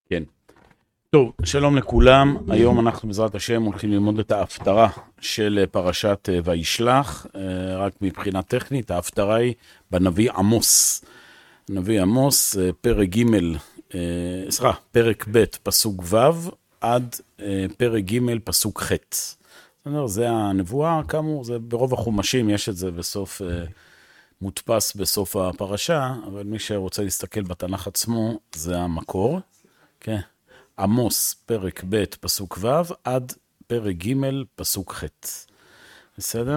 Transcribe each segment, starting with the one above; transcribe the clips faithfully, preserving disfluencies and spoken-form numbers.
כן. טוב, שלום לכולם. היום אנחנו בעזרת השם הולכים ללמוד את ההפטרה של פרשת וישלח. רק מבחינה טכנית, ההפטרה היא בנביא עמוס. נביא עמוס, פרק ג', סליחה, פרק ב', פסוק ו', עד פרק ג', פסוק ח'. זה הנבואה, כאמור, זה ברוב החומשים, יש את זה בסוף, מודפס בסוף הפרשה, אבל מי שרוצה להסתכל בתנ"ך עצמו, זה המקור. כן. עמוס, פרק ב', פסוק ו', עד פרק ג', פסוק ח'. בסדר?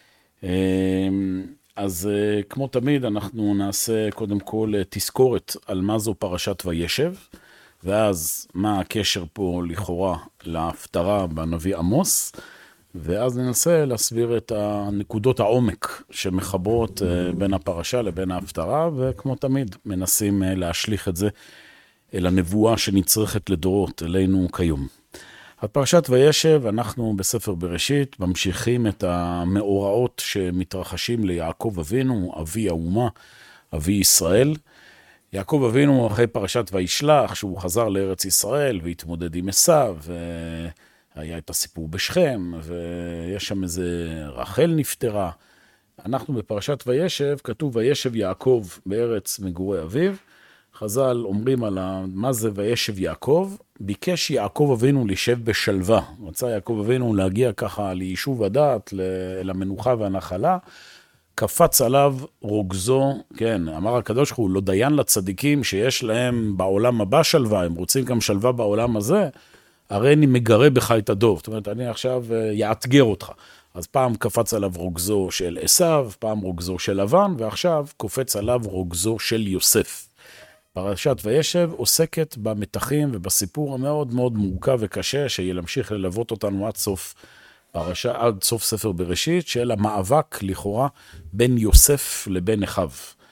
אז כמו תמיד, אנחנו נעשה קודם כל תזכורת על מה זו פרשת וישב, ואז מה הקשר פה לכאורה להפטרה בנביא עמוס, ואז ננסה להסביר את הנקודות העומק שמחברות בין הפרשה לבין ההפטרה, וכמו תמיד מנסים להשליך את זה אל הנבואה שנצרכת לדורות אלינו כיום. על פרשת וישב אנחנו בספר בראשית ממשיכים את המאורעות שמתרחשים ליעקב אבינו, אבי האומה, אבי ישראל. יעקב אבינו אחרי פרשת וישלח, שהוא חזר לארץ ישראל והתמודד עם עשיו, והיה את הסיפור בשכם, ויש שם איזה רחל נפטרה. אנחנו בפרשת וישב, כתוב וישב יעקב בארץ מגורי אביו, חז"ל אומרים על מה זה וישב יעקב, ביקש יעקב אבינו לשב בשלווה. רצה יעקב אבינו להגיע ככה ליישוב הדעת, למנוחה והנחלה, קפץ עליו רוגזו, כן, אמר הקדוש ברוך הוא, לא דיין לצדיקים שיש להם בעולם הבא שלווה, הם רוצים גם שלווה בעולם הזה, הרי אני מגרה בך את הדוב, זאת אומרת, אני עכשיו יאתגר אותך. אז פעם קפץ עליו רוגזו של עשיו, פעם רוגזו של לבן, ועכשיו קופץ עליו רוגזו של יוסף. פרשת וישב עוסקת במתחים ובסיפור המאוד מאוד מורכב וקשה, שימשיך ללוות אותנו עד סוף פרשה, עד סוף ספר בראשית, של המאבק לכאורה בין יוסף לבין אחיו.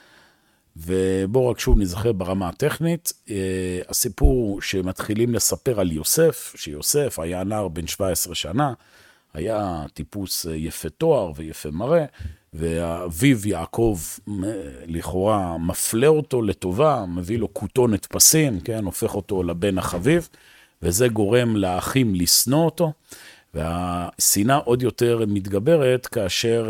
ובואו רק שוב נזכר ברמה הטכנית, הסיפור שמתחילים לספר על יוסף, שיוסף היה נער בן שבע עשרה שנה, היה טיפוס יפה תואר ויפה מראה, ואביו יעקב לכאורה מפלה אותו לטובה, מביא לו כותונת פסים, כן, הופך אותו לבן החביב, וזה גורם לאחים לשנוא אותו, והשנאה עוד יותר מתגברת כאשר,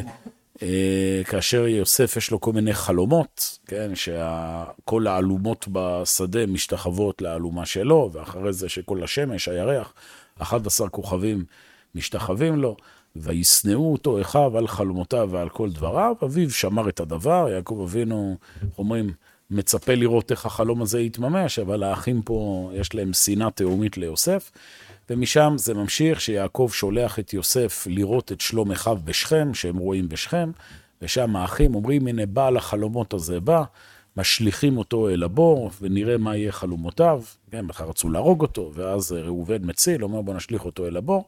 כאשר יוסף יש לו כל מיני חלומות, כן, שכל האלומות בשדה משתחוות לאלומה שלו, ואחרי זה שכל השמש, הירח, אחד עשר כוכבים משתחווים לו, ויסנאו אותו אחיו על חלומותיו ועל כל דבריו. אביו שמר את הדבר, יעקב אבינו, אומרים, מצפה לראות איך החלום הזה יתממש, אבל האחים פה יש להם שנאה תאומית ליוסף, ומשם זה ממשיך שיעקב שולח את יוסף לראות את שלום אחיו בשכם, שהם רואים בשכם, ושם האחים אומרים, הנה בעל החלומות הזה בא, משליכים אותו אל הבור, ונראה מה יהיה חלומותיו, כן, בכלל רצו להרוג אותו, ואז ראובן מציל, אומר בוא נשליך אותו אל הבור,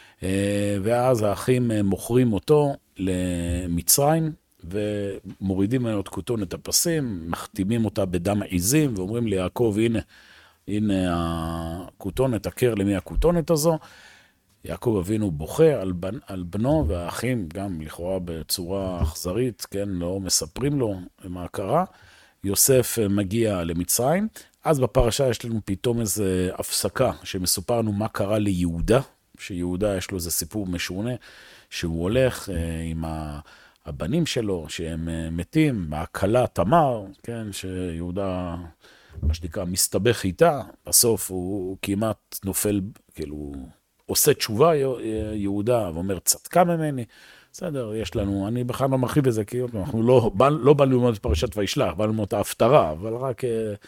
ואז האחים מוכרים אותו למצרים, ומורידים ממנו את כותונת הפסים, מחתימים אותה בדם עיזים, ואומרים ליעקב, הנה, הנה הכותונת, הכר למי הכותונת הזו. יעקב אבינו בוכה על, בנ, על בנו, והאחים גם לכאורה בצורה אכזרית, כן, לא מספרים לו מה קרה. יוסף מגיע למצרים, אז בפרשה יש לנו פתאום איזו הפסקה, שמסופר לנו מה קרה ליהודה, שיהודה יש לו איזה סיפור משונה, שהוא הולך עם הבנים שלו, שהם מתים, מהכלה תמר, כן, שיהודה, מה שנקרא, מסתבך איתה, בסוף הוא כמעט נופל, כאילו, עושה תשובה יהודה, ואומר, צדקה ממני, בסדר, יש לנו, אני בכלל לא מרחיב בזה, כי אנחנו לא, לא באנו ללמוד את פרשת וישלח, באנו ללמוד את ההפטרה, אבל רק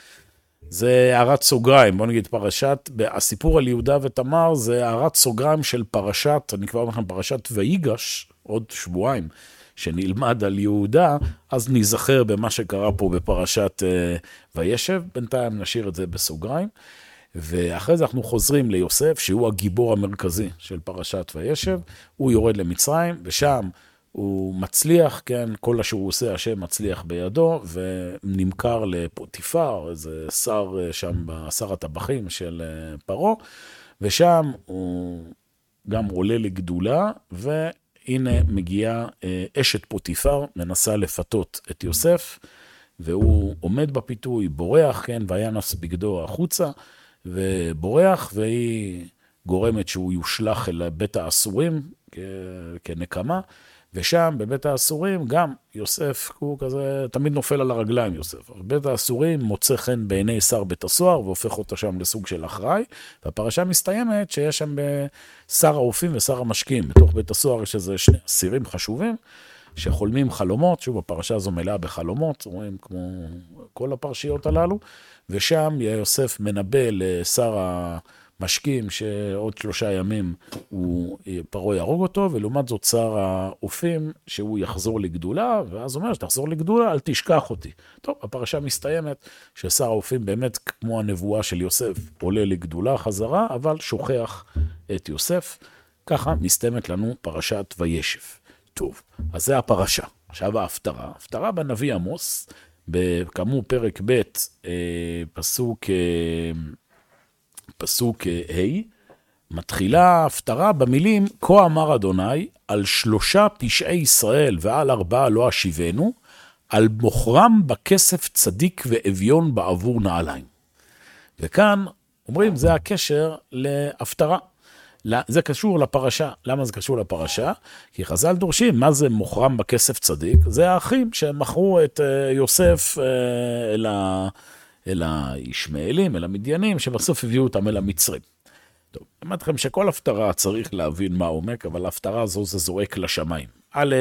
זה הערת סוגריים, בוא נגיד פרשת, הסיפור על יהודה ותמר זה הערת סוגריים של פרשת, אני כבר אומר לכם, פרשת ויגש, עוד שבועיים, שנלמד על יהודה, אז נזכר במה שקרה פה בפרשת uh, וישב, בינתיים נשאיר את זה בסוגריים, ואחרי זה אנחנו חוזרים ליוסף, שהוא הגיבור המרכזי של פרשת וישב, הוא יורד למצרים, ושם הוא מצליח, כן, כל אשר הוא עושה, השם מצליח בידו, ונמכר לפוטיפר, איזה שר שם, שר הטבחים של פרו, ושם הוא גם עולה לגדולה, והנה מגיעה אשת פוטיפר, מנסה לפתות את יוסף, והוא עומד בפיתוי, בורח, כן, וינס בגדו החוצה, ובורח, והיא גורמת שהוא יושלח אל בית האסורים כנקמה, ושם בבית האסורים גם יוסף הוא כזה תמיד נופל על הרגליים יוסף. בית האסורים מוצא חן בעיני שר בית הסוהר והופך אותו שם לסוג של אחראי, והפרשה מסתיימת שיש שם שר האופים ושר המשקים. בתוך בית הסוהר יש איזה שני אסירים חשובים שחולמים חלומות, שוב הפרשה הזו מלאה בחלומות, רואים כמו כל הפרשיות הללו, ושם יוסף מנבא לשר המשקים שעוד שלושה ימים הוא פרעה יהרוג אותו, ולעומת זאת שר האופים שהוא יחזור לגדולה, ואז הוא אומר שתחזור לגדולה, אל תשכח אותי. טוב, הפרשה מסתיימת ששר האופים באמת כמו הנבואה של יוסף עולה לגדולה חזרה, אבל שוכח את יוסף. ככה מסתיימת לנו פרשת וישב. טוב, אז זה הפרשה. עכשיו ההפטרה. ההפטרה בנביא עמוס, כאמור פרק ב' פסוק, פסוק ה', מתחילה ההפטרה במילים, כה אמר אדוני, על שלושה פשעי ישראל ועל ארבעה לא אשיבנו, על מוכרם בכסף צדיק ואביון בעבור נעליים. וכאן אומרים, זה הקשר להפטרה. זה קשור לפרשה. למה זה קשור לפרשה? כי חז"ל דורשים, מה זה מוכרם בכסף צדיק? זה האחים שמכרו את יוסף אל, ה... אל הישמעאלים, אל המדיינים, שבסוף הביאו אותם אל המצרים. טוב, אני אמרתי לכם שכל הפטרה צריך להבין מה עומק, אבל ההפטרה הזו זה זורק לשמיים. א',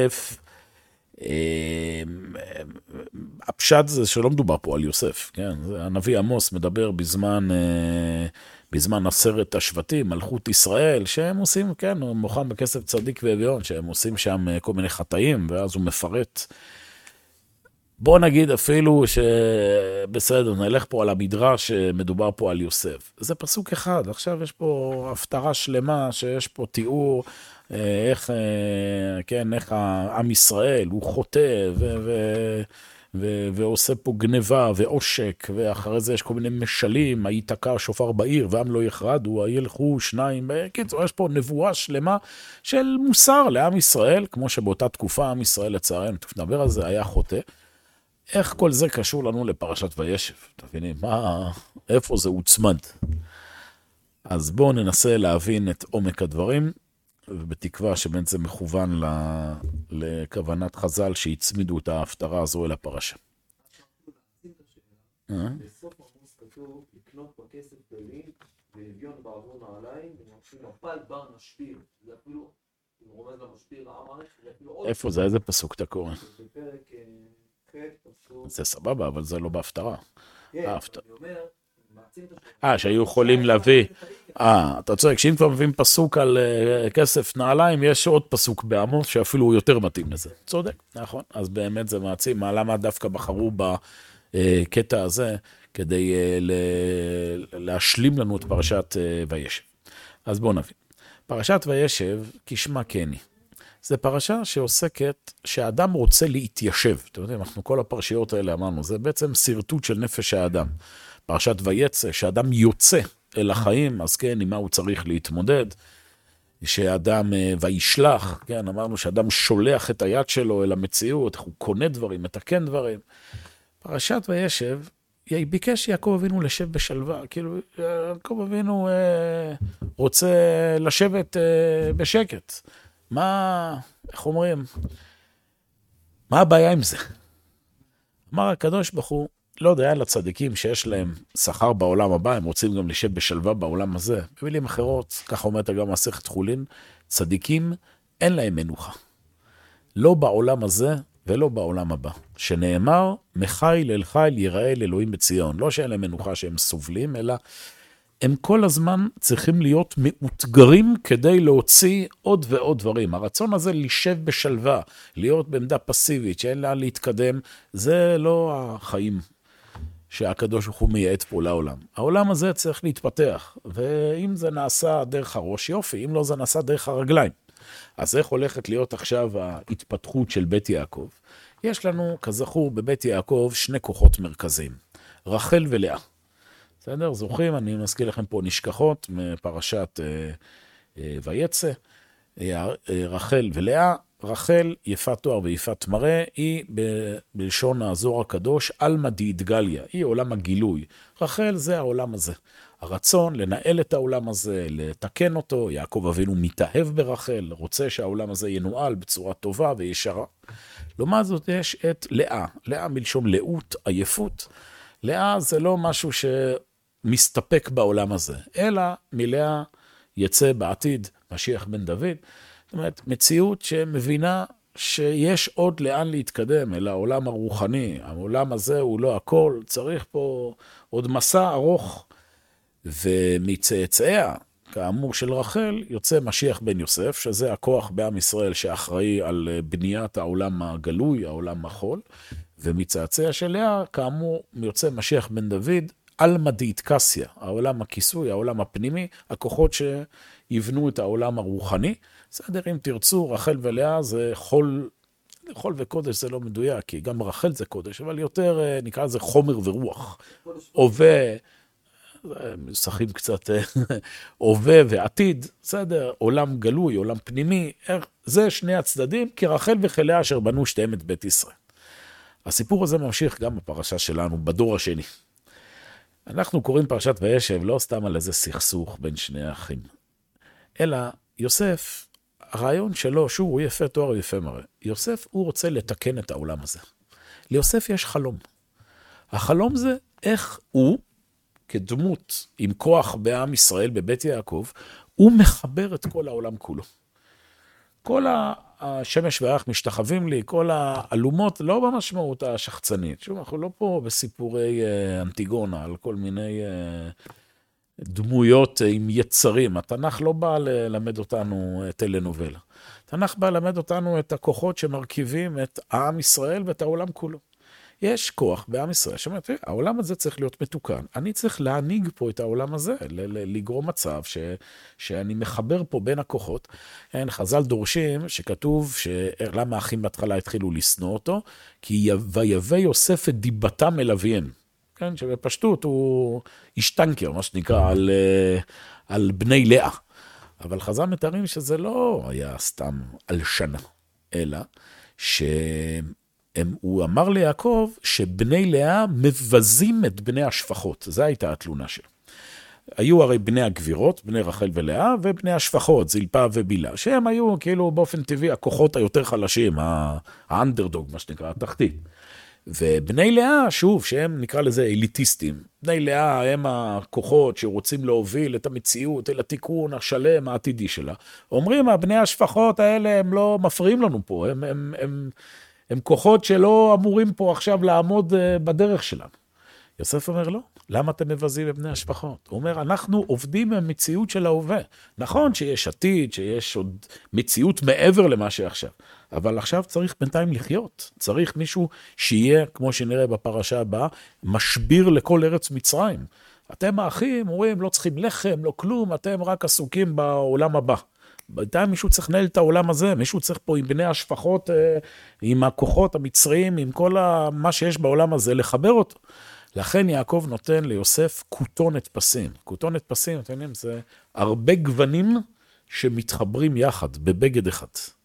הפשט זה שלא מדובר פה על יוסף, כן? הנביא עמוס מדבר בזמן... בזמן עשרת השבטים, מלכות ישראל, שהם עושים, כן, הוא מוכן בכסף צדיק ואביון, שהם עושים שם כל מיני חטאים, ואז הוא מפרט. בוא נגיד אפילו שבסדר, נלך פה על המדרש שמדובר פה על יוסף. זה פסוק אחד, עכשיו יש פה הפטרה שלמה, שיש פה תיאור, איך, כן, איך העם ישראל, הוא חוטא, ו... ו ו- ועושה פה גניבה ועושק, ואחרי זה יש כל מיני משלים, היתקע שופר בעיר, ועם לא יחרדו, הילכו שניים, בקיצור, יש פה נבואה שלמה של מוסר לעם ישראל, כמו שבאותה תקופה עם ישראל לצערנו, נדבר על זה, היה חוטא. איך כל זה קשור לנו לפרשת וישב? תבינים, מה, איפה זה הוצמד? אז בואו ננסה להבין את עומק הדברים, ובתקווה שבאמת זה מכוון לכוונת חז"ל שהצמידו את ההפטרה הזו אל הפרשה. בסוף עמוס כתוב, לקנות בכסף גליל ואביון בעבור נעליים, ונפל בר משביר. זה אפילו, אם רומז למשביר העמך, זה אפילו עוד... איפה זה? איזה פסוק אתה קורא? בפרק ח' פסוק... זה סבבה, אבל זה לא בהפטרה. כן, אני אומר... אה, שהיו יכולים להביא, אה, אתה צודק, שאם כבר מביאים פסוק על uh, כסף נעליים, יש עוד פסוק בעמוס שאפילו הוא יותר מתאים לזה. צודק, נכון. אז באמת זה מעצים, מה, למה דווקא בחרו בקטע הזה, כדי uh, ל- להשלים לנו את פרשת uh, וישב. אז בואו נבין. פרשת וישב, כשמה כן היא. זה פרשה שעוסקת שהאדם רוצה להתיישב. אתם יודעים, אנחנו כל הפרשיות האלה אמרנו, זה בעצם סרטוט של נפש האדם. פרשת ויצא, שאדם יוצא אל החיים, אז כן, עם מה הוא צריך להתמודד, שאדם וישלח, כן, אמרנו שאדם שולח את היד שלו אל המציאות, הוא קונה דברים, מתקן דברים. פרשת וישב, ביקש יעקב אבינו לשב בשלווה, כאילו, יעקב אבינו אה, רוצה לשבת אה, בשקט. מה, איך אומרים? מה הבעיה עם זה? אמר הקדוש ברוך הוא, לא יודע, לצדיקים שיש להם שכר בעולם הבא, הם רוצים גם לשב בשלווה בעולם הזה. במילים אחרות, ככה אומרת גם מסכת חולין, צדיקים אין להם מנוחה. לא בעולם הזה ולא בעולם הבא. שנאמר, מחיל אל חיל יראה אל אלוהים בציון. לא שאין להם מנוחה שהם סובלים, אלא הם כל הזמן צריכים להיות מאותגרים כדי להוציא עוד ועוד דברים. הרצון הזה לשב בשלווה, להיות בעמדה פסיבית, שאין לה להתקדם, זה לא החיים שהקדוש ברוך הוא מייעד פה לעולם. העולם הזה צריך להתפתח, ואם זה נעשה דרך הראש, יופי, אם לא זה נעשה דרך הרגליים. אז איך הולכת להיות עכשיו ההתפתחות של בית יעקב? יש לנו, כזכור, בבית יעקב שני כוחות מרכזיים, רחל ולאה. בסדר? זוכרים? אני מזכיר לכם פה נשכחות מפרשת אה, אה, ויצא. אה, רחל ולאה רחל, יפת תואר ויפת מראה, היא ב- בלשון הזוהר הקדוש, אלמא דאידגליה, היא עולם הגילוי. רחל זה העולם הזה. הרצון לנהל את העולם הזה, לתקן אותו, יעקב אבינו מתאהב ברחל, רוצה שהעולם הזה ינועל בצורה טובה וישרה. לעומת זאת יש את לאה, לאה מלשון לאות, עייפות. לאה זה לא משהו שמסתפק בעולם הזה, אלא מלאה יצא בעתיד משיח בן דוד. זאת אומרת, מציאות שמבינה שיש עוד לאן להתקדם אל העולם הרוחני. העולם הזה הוא לא הכל, צריך פה עוד מסע ארוך. ומצאצאיה, כאמור של רחל, יוצא משיח בן יוסף, שזה הכוח בעם ישראל שאחראי על בניית העולם הגלוי, העולם החול, ומצאצאיה של לאה, כאמור, יוצא משיח בן דוד, אלמא דאיטקסיה, העולם הכיסוי, העולם הפנימי, הכוחות שיבנו את העולם הרוחני. בסדר, אם תרצו, רחל ולאה זה חול, חול וקודש זה לא מדויק, כי גם רחל זה קודש, אבל יותר נקרא לזה חומר ורוח. הווה, משחקים קצת הווה ועתיד, בסדר, עולם גלוי, עולם פנימי, זה שני הצדדים, כי רחל וחלאה אשר בנו שתיהם את בית ישראל. הסיפור הזה ממשיך גם בפרשה שלנו, בדור השני. אנחנו קוראים פרשת וישב לא סתם על איזה סכסוך בין שני האחים, אלא יוסף, הרעיון שלו, שהוא הוא יפה תואר ויפה מראה, יוסף הוא רוצה לתקן את העולם הזה. ליוסף יש חלום. החלום זה איך הוא, כדמות עם כוח בעם ישראל בבית יעקב, הוא מחבר את כל העולם כולו. כל השמש והירח משתחווים לי, כל האלומות, לא במשמעות השחצנית. שוב, אנחנו לא פה בסיפורי אנטיגונה, על כל מיני דמויות עם יצרים. התנ"ך לא בא ללמד אותנו טלנובלה. התנ"ך בא ללמד אותנו את הכוחות שמרכיבים את העם ישראל ואת העולם כולו. יש כוח בעם ישראל שאומרת, העולם הזה צריך להיות מתוקן. אני צריך להנהיג פה את העולם הזה, לגרום מצב ש, שאני מחבר פה בין הכוחות. אין, חז"ל דורשים שכתוב שלמה האחים בהתחלה התחילו לשנוא אותו, כי ויבא יוסף את דיבתם אל אביהם. כן, שבפשטות הוא השטנקר, מה שנקרא, על, על בני לאה. אבל חז"ל מתארים שזה לא היה סתם על שנה, אלא ש... הם, הוא אמר ליעקב שבני לאה מבזים את בני השפחות. זו הייתה התלונה שלו. היו הרי בני הגבירות, בני רחל ולאה, ובני השפחות, זלפה ובילה, שהם היו כאילו באופן טבעי הכוחות היותר חלשים, האנדרדוג, מה שנקרא, התחתית. ובני לאה, שוב, שהם נקרא לזה אליטיסטים. בני לאה הם הכוחות שרוצים להוביל את המציאות, אל התיקון השלם העתידי שלה. אומרים, בני השפחות האלה הם לא מפריעים לנו פה, הם... הם, הם הם כוחות שלא אמורים פה עכשיו לעמוד בדרך שלנו. יוסף אומר, לא, למה אתם מבזים בבני השפחות? הוא אומר, אנחנו עובדים במציאות של ההווה. נכון שיש עתיד, שיש עוד מציאות מעבר למה שעכשיו, אבל עכשיו צריך בינתיים לחיות. צריך מישהו שיהיה, כמו שנראה בפרשה הבאה, משביר לכל ארץ מצרים. אתם האחים, אומרים, לא צריכים לחם, לא כלום, אתם רק עסוקים בעולם הבא. בינתיים מישהו צריך לנהל את העולם הזה, מישהו צריך פה עם בני השפחות, עם הכוחות המצריים, עם כל מה שיש בעולם הזה, לחבר אותו. לכן יעקב נותן ליוסף כותונת פסים. כותונת פסים, אתם יודעים, זה הרבה גוונים שמתחברים יחד, בבגד אחד.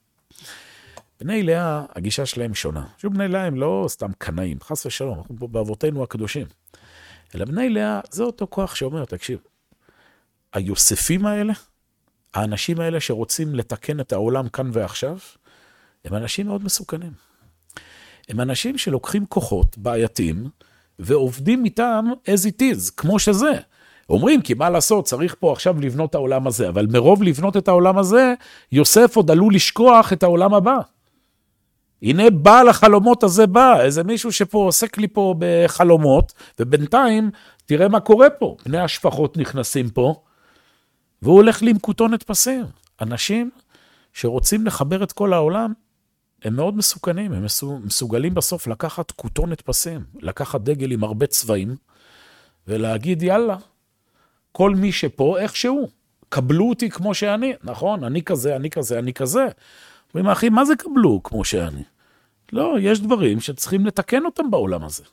בני לאה, הגישה שלהם שונה. שוב, בני לאה הם לא סתם קנאים, חס ושלום, אנחנו פה באבותינו הקדושים. אלא בני לאה, זה אותו כוח שאומר, תקשיב, היוספים האלה, האנשים האלה שרוצים לתקן את העולם כאן ועכשיו, הם אנשים מאוד מסוכנים. הם אנשים שלוקחים כוחות בעייתיים, ועובדים איתם as it is, כמו שזה. אומרים, כי מה לעשות, צריך פה עכשיו לבנות את העולם הזה, אבל מרוב לבנות את העולם הזה, יוסף עוד עלול לשכוח את העולם הבא. הנה בעל החלומות הזה בא, איזה מישהו שפה עוסק לי פה בחלומות, ובינתיים תראה מה קורה פה. בני השפחות נכנסים פה, והוא הולך לי עם כותונת פסים. אנשים שרוצים לחבר את כל העולם, הם מאוד מסוכנים, הם מסוגלים בסוף לקחת כותונת פסים, לקחת דגל עם הרבה צבעים, ולהגיד יאללה, כל מי שפה איכשהו, קבלו אותי כמו שאני, נכון, אני כזה, אני כזה, אני כזה. אומרים, אחי, מה זה קבלו כמו שאני? לא, יש דברים שצריכים לתקן אותם בעולם הזה.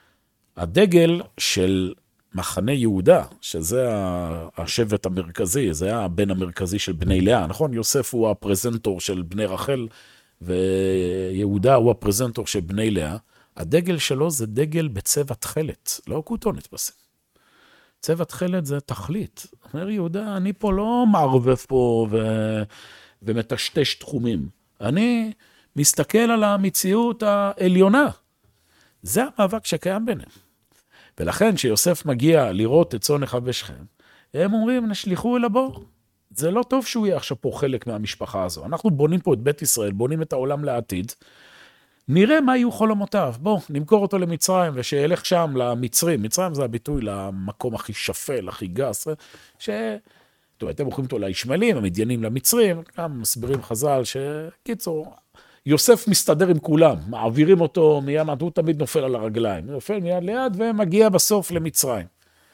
הדגל של מחנה יהודה, שזה השבט המרכזי, זה היה הבן המרכזי של בני לאה, נכון? יוסף הוא הפרזנטור של בני רחל ויהודה הוא הפרזנטור של בני לאה, הדגל שלו זה דגל בצבע תכלת, לא כותונת בסם. צבע תכלת זה תכלית. אומר יהודה, אני פה לא מערבב פה ו... ומטשטש תחומים. אני מסתכל על המציאות העליונה. זה המאבק שקיים ביניהם. ולכן שיוסף מגיע לראות את צאן אחיו ושכם, הם אומרים, נשליחו אל הבור. זה לא טוב שהוא יהיה עכשיו פה חלק מהמשפחה הזו. אנחנו בונים פה את בית ישראל, בונים את העולם לעתיד. נראה מה יהיו חולמותיו. בוא, נמכור אותו למצרים, ושילך שם למצרים. מצרים זה הביטוי למקום הכי שפל, הכי גס. ש... טוב, אתם הולכים אותו לישמעאלים, המדיינים למצרים, גם מסבירים חז"ל שקיצור, יוסף מסתדר עם כולם, מעבירים אותו מיד, הוא תמיד נופל על הרגליים, הוא נופל מיד ליד ומגיע בסוף למצרים.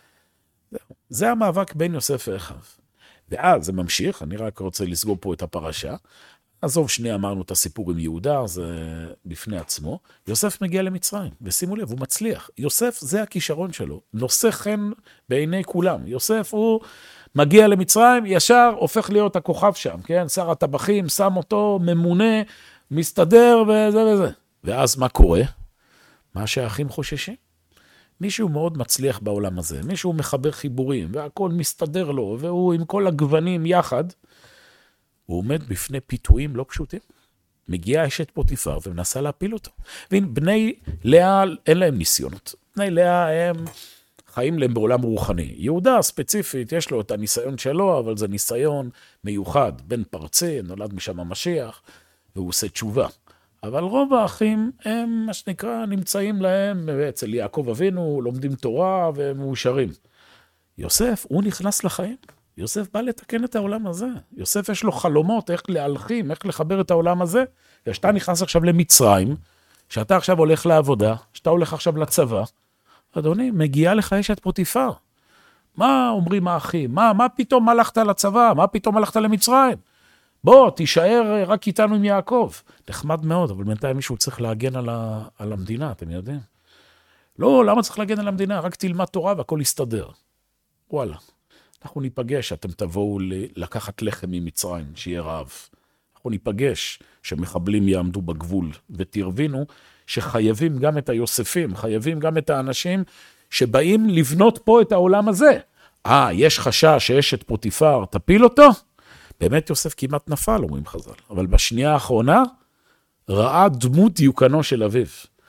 זה המאבק בין יוסף ואחיו. ואז זה ממשיך, אני רק רוצה לסגור פה את הפרשה, עזוב שנייה, אמרנו את הסיפור עם יהודה, זה בפני עצמו, יוסף מגיע למצרים, ושימו לב, הוא מצליח. יוסף זה הכישרון שלו, נושא חן בעיני כולם. יוסף הוא מגיע למצרים, ישר הופך להיות הכוכב שם, כן? שר הטבחים, שם אותו, ממונה, מסתדר וזה וזה. ואז מה קורה? מה שהאחים חוששים. מישהו מאוד מצליח בעולם הזה, מישהו מחבר חיבורים, והכל מסתדר לו, והוא עם כל הגוונים יחד, הוא עומד בפני פיתויים לא פשוטים. מגיע אשת פוטיפר ומנסה להפיל אותו. והנה, בני לאה אין להם ניסיונות. בני לאה הם חיים להם בעולם רוחני. יהודה ספציפית, יש לו את הניסיון שלו, אבל זה ניסיון מיוחד. בן פרצי, נולד משם המשיח, והוא עושה תשובה. אבל רוב האחים הם, מה שנקרא, נמצאים להם אצל יעקב אבינו, לומדים תורה ומאושרים. יוסף, הוא נכנס לחיים. יוסף בא לתקן את העולם הזה. יוסף יש לו חלומות, איך להלחים, איך לחבר את העולם הזה. כשאתה נכנס עכשיו למצרים, שאתה עכשיו הולך לעבודה, שאתה הולך עכשיו לצבא, אדוני, מגיעה לך אשת פוטיפר. מה אומרים האחים? מה, מה פתאום הלכת לצבא? מה פתאום הלכת למצרים? בוא, תישאר רק איתנו עם יעקב. נחמד מאוד, אבל בינתיים מישהו צריך להגן על, ה... על המדינה, אתם יודעים? לא, למה צריך להגן על המדינה? רק תלמד תורה והכל יסתדר. וואלה. אנחנו ניפגש, אתם תבואו לקחת לחם ממצרים, שיהיה רעב. אנחנו ניפגש שמחבלים יעמדו בגבול, ותרבינו שחייבים גם את היוספים, חייבים גם את האנשים שבאים לבנות פה את העולם הזה. אה, יש חשש שיש את פוטיפר, תפיל אותו? באמת יוסף כמעט נפל, אומרים חז"ל. אבל בשנייה האחרונה, ראה דמות דיוקנו של אביו.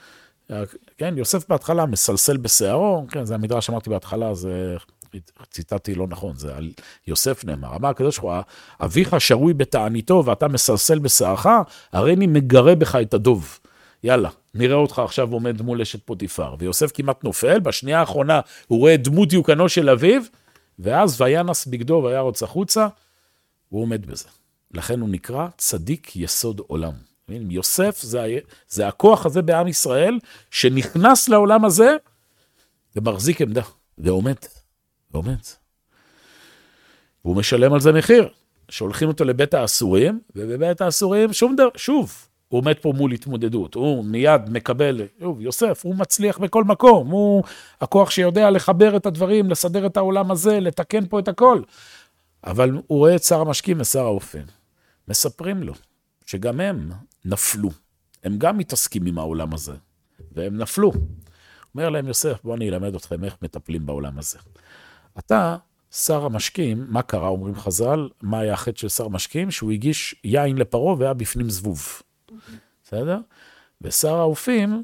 כן, יוסף בהתחלה מסלסל בשערו, כן, זה המדרש שאמרתי בהתחלה, זה... ציטטתי לא נכון, זה על יוסף נאמר. אמר הקדוש ברוך הוא, אביך שרוי בתעניתו ואתה מסלסל בשערך, הרי אני מגרה בך את הדוב. יאללה, נראה אותך עכשיו עומד מול אשת פוטיפר. ויוסף כמעט נופל, בשנייה האחרונה הוא רואה דמות דיוקנו של אביו, ואז וינס בגדו וירוץ החוצה, הוא עומד בזה. לכן הוא נקרא צדיק יסוד עולם. יוסף זה, זה הכוח הזה בעם ישראל, שנכנס לעולם הזה, ומחזיק עמדה, ועומד. ועומד. והוא משלם על זה מחיר. שולחים אותו לבית האסורים, ובבית האסורים שום דבר, שוב, הוא עומד פה מול התמודדות, הוא מיד מקבל, שוב, יוסף, הוא מצליח בכל מקום, הוא הכוח שיודע לחבר את הדברים, לסדר את העולם הזה, לתקן פה את הכל. אבל הוא רואה את שר המשקים ושר האופן. מספרים לו שגם הם נפלו. הם גם מתעסקים עם העולם הזה, והם נפלו. אומר להם יוסף, בוא אני אלמד אתכם איך מטפלים בעולם הזה. אתה, שר המשקים, מה קרה, אומרים חז"ל, מה היה החטא של שר המשקים? שהוא הגיש יין לפרעה והיה בפנים זבוב. בסדר? ושר האופים,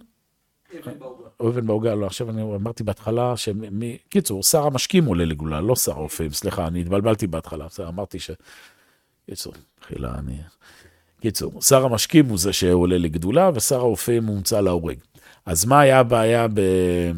אבן בעוגה, לא, עכשיו אני אמרתי בהתחלה, קיצור, שר המשקים עולה לגאולה, לא שר האופים, סליחה, אני התבלבלתי בהתחלה, אמרתי ש... קיצור, חילה, אני... קיצור, שר המשקים הוא זה שעולה לגדולה, ושר האופים הוא מוצא להורג. אז מה היה הבעיה ב...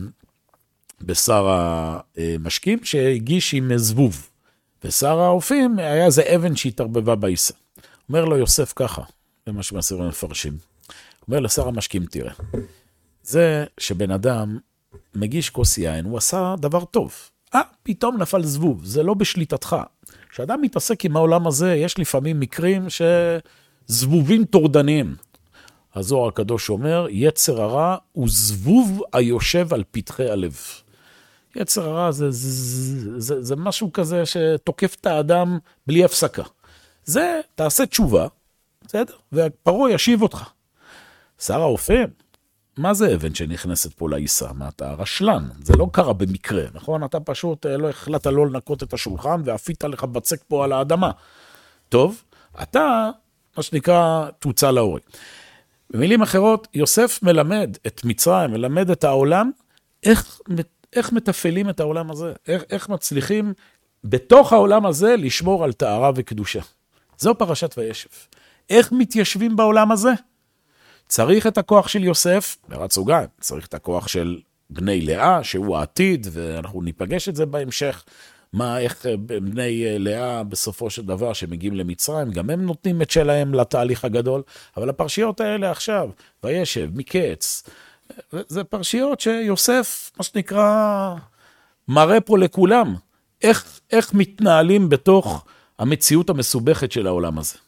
בשר המשקים? שהגיש עם זבוב. ושר האופים היה איזה אבן שהתערבבה בעיסה. אומר לו יוסף ככה, זה מה שמסבירים מפרשים. אומר לשר המשקים, תראה, זה שבן אדם מגיש כוס יין, הוא עשה דבר טוב. אה, פתאום נפל זבוב, זה לא בשליטתך. כשאדם מתעסק עם העולם הזה, יש לפעמים מקרים שזבובים טורדניים. הזוהר הקדוש אומר, יצר הרע הוא זבוב היושב על פתחי הלב. יצר הרע זה, זה, זה, זה משהו כזה שתוקף את האדם בלי הפסקה. זה, תעשה תשובה, בסדר? והפרעה ישיב אותך. שר האופים, מה זה אבן שנכנסת פה לעיסה? מה אתה רשלן? זה לא קרה במקרה, נכון? אתה פשוט לא החלטת לא לנקות את השולחן, ואפית לך בצק פה על האדמה. טוב, אתה, מה שנקרא, תוצא להורג. במילים אחרות, יוסף מלמד את מצרים, מלמד את העולם, איך, איך מתפעלים את העולם הזה, איך, איך מצליחים בתוך העולם הזה לשמור על טהרה וקדושה. זו פרשת וישב. איך מתיישבים בעולם הזה? צריך את הכוח של יוסף, בערת סוגריים, צריך את הכוח של בני לאה, שהוא העתיד, ואנחנו ניפגש את זה בהמשך, מה, איך בני לאה בסופו של דבר שמגיעים למצרים, גם הם נותנים את שלהם לתהליך הגדול, אבל הפרשיות האלה עכשיו, וישב, מקץ, זה פרשיות שיוסף, מה שנקרא, מראה פה לכולם, איך, איך מתנהלים בתוך המציאות המסובכת של העולם הזה.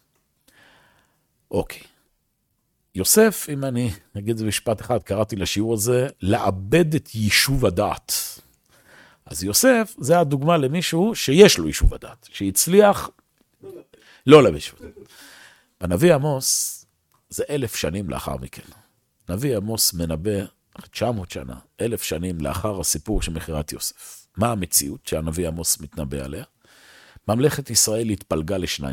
אוקיי. יוסף, אם אני נגיד זה משפט אחד, קראתי לשיעור הזה, לאבד את יישוב הדעת. אז יוסף, זה הדוגמה למישהו שיש לו יישוב הדעת, שהצליח לא ליישוב. הנביא עמוס, זה אלף שנים לאחר מכן. נביא עמוס מנבא תשע מאות שנה, אלף שנים לאחר הסיפור של מכירת יוסף. מה המציאות שהנביא עמוס מתנבא עליה? ממלכת ישראל התפלגה לשניים.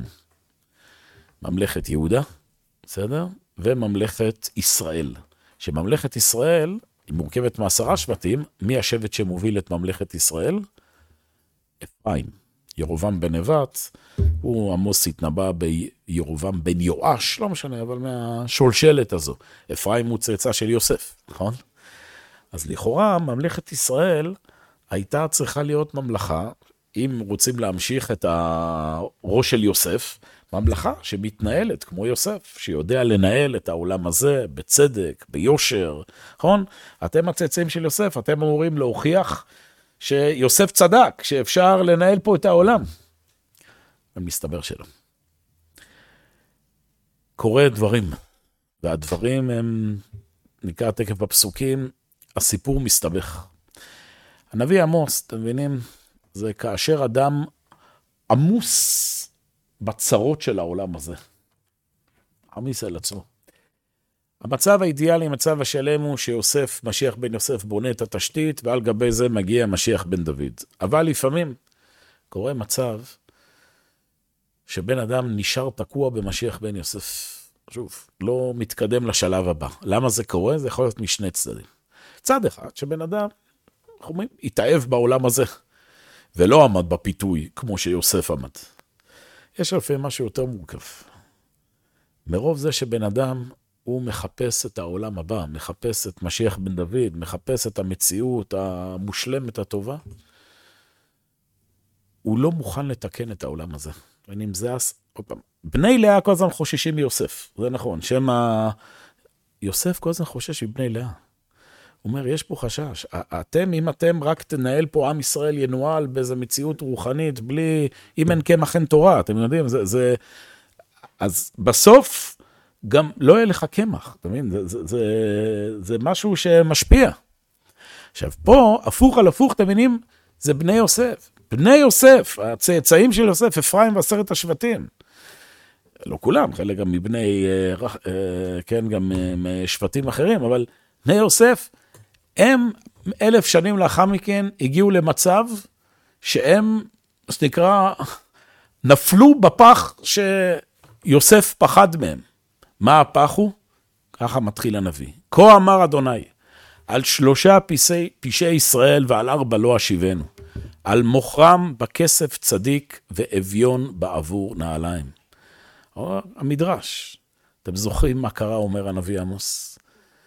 ממלכת יהודה, בסדר? וממלכת ישראל. שממלכת ישראל היא מורכבת מעשרה שבטים, מי השבט שמוביל את ממלכת ישראל? אפרים. ירובעם בן נבט, הוא עמוס התנבא בירובעם בן יואש, לא משנה, אבל מהשולשלת הזו. אפרים הוא צאצא של יוסף, נכון? אז לכאורה, ממלכת ישראל הייתה צריכה להיות ממלכה, אם רוצים להמשיך את הראש של יוסף, ממלכה שמתנהלת כמו יוסף, שיודע לנהל את העולם הזה בצדק, ביושר, נכון? אתם הצאצאים של יוסף, אתם אמורים להוכיח שיוסף צדק, שאפשר לנהל פה את העולם. ומסתבר שלא. קורה דברים, והדברים הם, נקרא תקף בפסוקים, הסיפור מסתבך. הנביא עמוס, אתם מבינים, זה כאשר אדם עמוס בצרות של העולם הזה. עמיס על עצמו. המצב האידיאלי, מצב השלם הוא שיוסף, משיח בן יוסף בונה את התשתית, ועל גבי זה מגיע משיח בן דוד. אבל לפעמים קורה מצב שבן אדם נשאר תקוע במשיח בן יוסף. שוב, לא מתקדם לשלב הבא. למה זה קורה? זה יכול להיות משני צדדים. צד אחד, שבן אדם, אנחנו אומרים, התאהב בעולם הזה, ולא עמד בפיתוי כמו שיוסף עמד. יש לפעמים משהו יותר מורכב. מרוב זה שבן אדם הוא מחפש את העולם הבא, מחפש את משיח בן דוד, מחפש את המציאות המושלמת הטובה, הוא לא מוכן לתקן את העולם הזה. ואם זה, בני לאה כל הזמן חוששים מיוסף, זה נכון, שם ה... יוסף כל הזמן חושש מבני לאה. הוא אומר, יש פה חשש. אתם, אם אתם רק תנהל פה עם ישראל ינועל באיזו מציאות רוחנית, בלי, אם אין קמח אין תורה, אתם יודעים, זה, זה, אז בסוף גם לא יהיה לך קמח, אתם יודעים, זה, זה, זה, זה משהו שמשפיע. עכשיו, פה, הפוך על הפוך, אתם מבינים, זה בני יוסף. בני יוסף, הצאצאים של יוסף, אפרים ועשרת השבטים. לא כולם, חלק גם מבני, כן, גם משבטים אחרים, אבל בני יוסף, הם אלף שנים לאחר מכן הגיעו למצב שהם, אז נקרא, נפלו בפח שיוסף פחד מהם. מה הפח הוא? ככה מתחיל הנביא. כה אמר אדוני, על שלושה פשעי, פשעי ישראל ועל ארבע לא אשיבנו. על מוכרם בכסף צדיק ואביון בעבור נעליים. המדרש, אתם זוכרים מה קרה, אומר הנביא עמוס,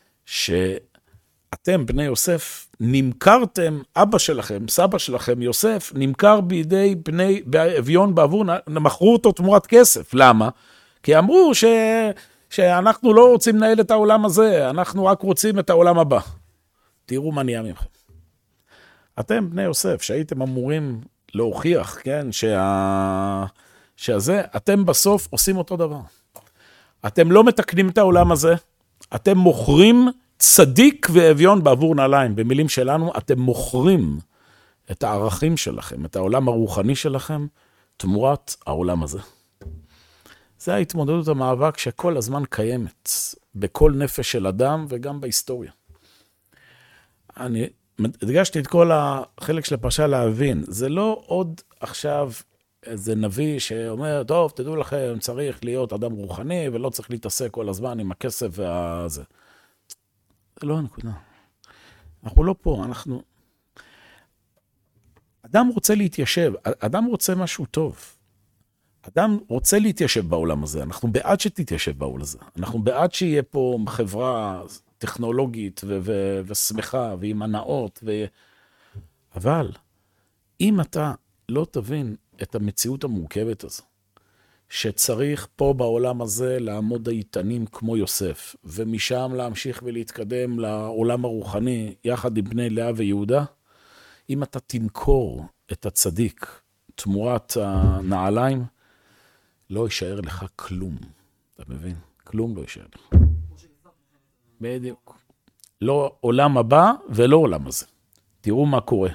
שאתם בני יוסף נמכרתם, אבא שלכם, סבא שלכם, יוסף, נמכר בידי בני אביון בעבור, מכרו אותו תמורת כסף. למה? כי אמרו ש... שאנחנו לא רוצים לנהל את העולם הזה, אנחנו רק רוצים את העולם הבא. תראו מה נהיה ממכם. אתם בני יוסף, שהייתם אמורים להוכיח, כן, שה... שזה, אתם בסוף עושים אותו דבר. אתם לא מתקנים את העולם הזה, אתם מוכרים צדיק ואביון בעבור נעליים. במילים שלנו, אתם מוכרים את הערכים שלכם, את העולם הרוחני שלכם, תמורת העולם הזה. זה ההתמודדות המאבק שכל הזמן קיימת, בכל נפש של אדם וגם בהיסטוריה. אני הדגשתי את כל החלק של הפרשה להבין, זה לא עוד עכשיו איזה נביא שאומר, טוב, תדעו לכם, צריך להיות אדם רוחני, ולא צריך להתעסק כל הזמן עם הכסף והזה. זה לא הנקודה. אנחנו לא פה, אנחנו... אדם רוצה להתיישב, אדם רוצה משהו טוב. אדם רוצה להתיישב בעולם הזה, אנחנו בעד שתתיישב בעולם הזה. אנחנו בעד שיהיה פה חברה טכנולוגית ו- ו- ושמחה ועם הנאות. ו... אבל אם אתה לא תבין את המציאות המורכבת הזו, שצריך פה בעולם הזה לעמוד איתנים כמו יוסף, ומשם להמשיך ולהתקדם לעולם הרוחני יחד עם בני לאה ויהודה, אם אתה תמכור את הצדיק תמורת הנעליים, לא יישאר לך כלום. אתה מבין? כלום לא יישאר לך. בדיוק. לא עולם הבא ולא עולם הזה. תראו מה קורה.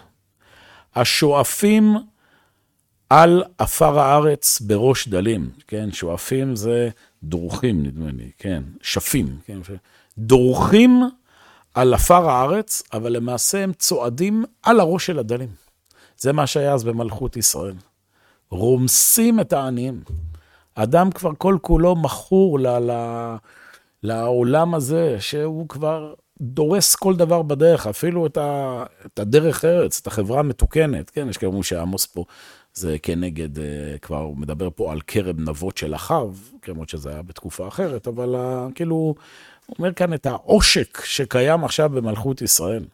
השואפים על אפר הארץ בראש דלים, כן? שואפים זה דורכים, נדמה לי, כן? שפים, כן? דורכים על אפר הארץ, אבל למעשה הם צועדים על הראש של הדלים. זה מה שהיה אז במלכות ישראל. רומסים את העניים. אדם כבר כל כולו מכור ל- ל- לעולם הזה, שהוא כבר דורס כל דבר בדרך, אפילו את, ה- את הדרך ארץ, את החברה המתוקנת. כן, יש כאלה שעמוס פה, זה כנגד, כבר הוא מדבר פה על קרב נבות של אחאב, כמות שזה היה בתקופה אחרת, אבל כאילו, הוא אומר כאן את העושק שקיים עכשיו במלכות ישראל.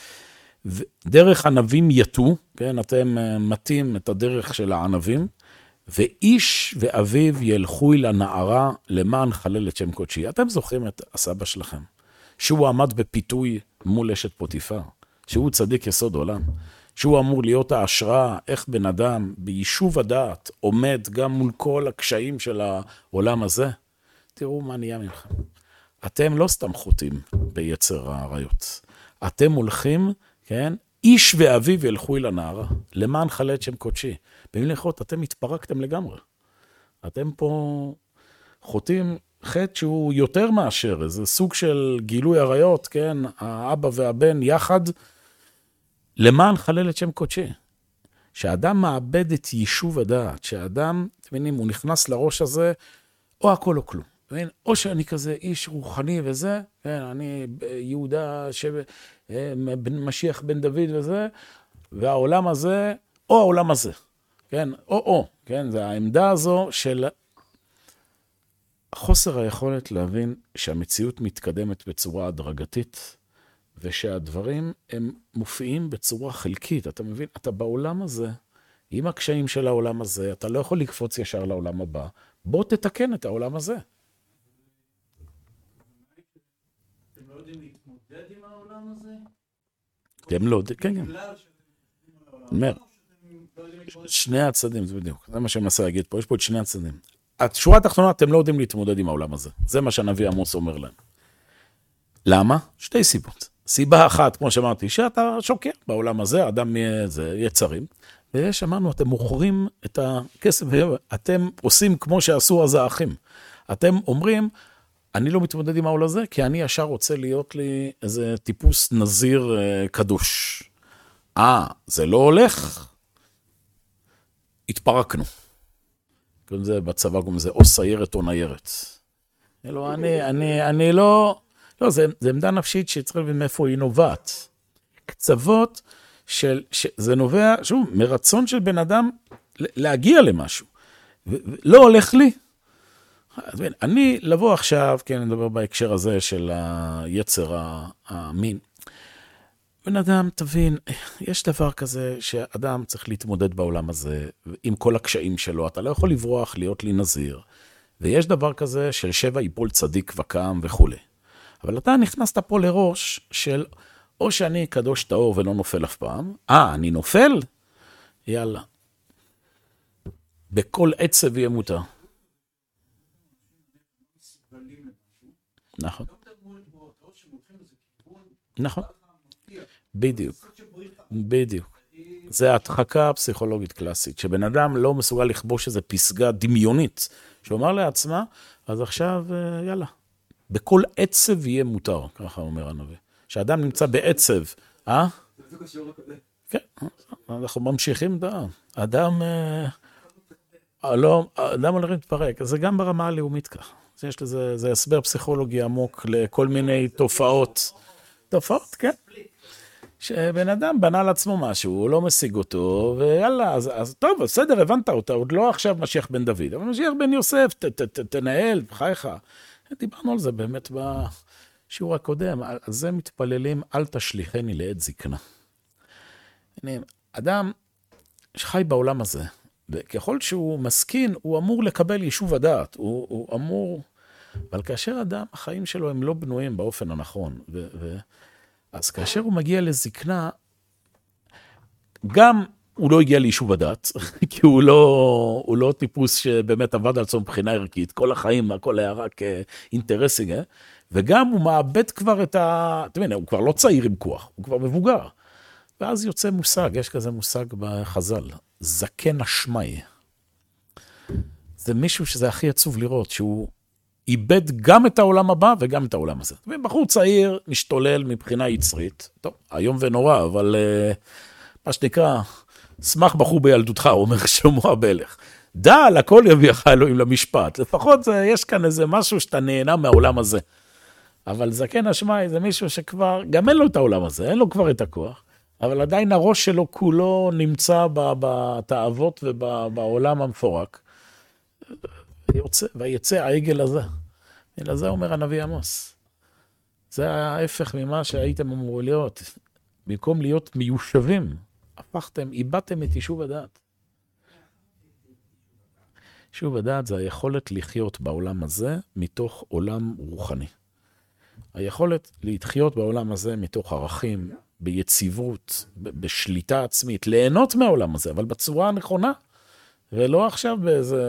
דרך ענבים יתו, כן, אתם מתים את הדרך של הענבים, ואיש ואביו ילכו אל הנערה למען חלל את שם קודשי. אתם זוכרים את הסבא שלכם, שהוא עמד בפיתוי מול אשת פוטיפר, שהוא צדיק יסוד עולם, שהוא אמור להיות ההשראה, איך בן אדם ביישוב הדעת עומד גם מול כל הקשיים של העולם הזה. תראו מה נהיה ממך. אתם לא סתם חוטאים ביצר העריות. אתם הולכים, כן, איש ואביו ילכו אל הנערה, למען חלל את שם קודשי. במילים אחרות, אתם התפרקתם לגמרי. אתם פה חוטאים חטא שהוא יותר מאשר, איזה סוג של גילוי עריות, כן, האבא והבן יחד, למען חלל את שם קודשי. שהאדם מאבד את יישוב הדעת, שהאדם, אתם מבינים, הוא נכנס לראש הזה, או הכל או כלום. או שאני כזה איש רוחני וזה, כן, אני יהודה, משיח בן דוד וזה, והעולם הזה, או העולם הזה, כן, או-או, כן, זה העמדה הזו של חוסר היכולת להבין שהמציאות מתקדמת בצורה הדרגתית, ושהדברים הם מופיעים בצורה חלקית. אתה מבין? אתה בעולם הזה, עם הקשיים של העולם הזה, אתה לא יכול לקפוץ ישר לעולם הבא. בוא תתקן את העולם הזה. אתם לא יודעים להתמודד עם העולם הזה? אתם לא יודעים, כן, כן. אומר, שני הצדדים, זה בדיוק. זה מה שאני מנסה להגיד פה. יש פה את שני הצדדים. השורה התחתונה, אתם לא יודעים להתמודד עם העולם הזה. זה מה שהנביא עמוס אומר להם. למה? שתי סיבות. סיבה אחת, כמו שאמרתי, שאתה שוקר בעולם הזה, אדם זה יצרים, ושמענו, אתם מוכרים את הכסף, אתם עושים כמו שעשו אז האחים. אתם אומרים, אני לא מתמודד עם העולם הזה, כי אני ישר רוצה להיות לי איזה טיפוס נזיר קדוש. אה, זה לא הולך? התפרקנו. זה בצבא גם זה או סיירת או ניירת. אלו, אני, אני, אני לא... לא, זה, זה עמדה נפשית שצריך להבין מאיפה היא נובעת. קצוות של, זה נובע, שוב, מרצון של בן אדם להגיע למשהו. לא הולך לי. אני לבוא עכשיו, כן, אני מדבר בהקשר הזה של היצר המין. בן אדם, תבין, יש דבר כזה שאדם צריך להתמודד בעולם הזה עם כל הקשיים שלו. אתה לא יכול לברוח, להיות לי נזיר. ויש דבר כזה של שבע יפול צדיק וקם וכו'. אבל אתה נכנסת פה לראש של, או שאני קדוש טהור ולא נופל אף פעם, אה, אני נופל? יאללה. בכל עצב יהיה מותר. נכון. נכון. בדיוק. בדיוק. זה הדחקה פסיכולוגית קלאסית, שבן אדם לא מסוגל לכבוש איזו פסגה דמיונית, שאומר לעצמה, אז עכשיו, יאללה, בכל עצב יהיה מותר, ככה אומר הנביא. שאדם נמצא בעצב, אה? כן, אנחנו ממשיכים דעה. אדם, לא, אדם הולך להתפרק, זה גם ברמה הלאומית ככה. יש לזה, זה הסבר פסיכולוגי עמוק לכל מיני תופעות. תופעות, כן. שבן אדם בנה לעצמו משהו, הוא לא משיג אותו, ויאללה, אז, אז טוב, בסדר, הבנת אותה, עוד לא עכשיו משיח בן דוד, אבל משיח בן יוסף, ת, ת, ת, תנהל, חייך. דיברנו על זה באמת בשיעור הקודם, על זה מתפללים, אל תשליחני לעת זקנה. אדם שחי בעולם הזה, וככל שהוא מסכין, הוא אמור לקבל יישוב הדעת, הוא, הוא אמור, אבל כאשר אדם, החיים שלו הם לא בנויים באופן הנכון, ו... ו אז כאשר הוא מגיע לזקנה, גם הוא לא הגיע ליישוב הדת, כי הוא לא, הוא לא טיפוס שבאמת עבד על עצמו מבחינה ערכית, כל החיים, הכל היה רק אינטרסינג, וגם הוא מאבד כבר את ה... אתה מבין, הוא כבר לא צעיר עם כוח, הוא כבר מבוגר. ואז יוצא מושג, יש כזה מושג בחז"ל, זקן השמי. זה מישהו שזה הכי עצוב לראות, שהוא... איבד גם את העולם הבא וגם את העולם הזה. בחור צעיר משתולל מבחינה יצרית, טוב, היום ונורא, אבל uh, מה שנקרא, שמח בחור בילדותך, אומר שלמה המלך. דע, לכל יביאך אלוהים למשפט. לפחות זה, יש כאן איזה משהו שאתה נהנה מהעולם הזה. אבל זקן השמי זה מישהו שכבר, גם אין לו את העולם הזה, אין לו כבר את הכוח, אבל עדיין הראש שלו כולו נמצא בתאוות ובעולם המפורק. ויוצא, ויצא העגל הזה. אלא זה אומר הנביא עמוס. זה ההפך ממה שהייתם אמרו להיות. במקום להיות מיושבים, הפכתם, איבדתם את יישוב הדעת. יישוב הדעת זה היכולת לחיות בעולם הזה מתוך עולם רוחני. היכולת לחיות בעולם הזה מתוך ערכים, ביציבות, בשליטה עצמית, ליהנות מהעולם הזה, אבל בצורה הנכונה, ולא עכשיו באיזה...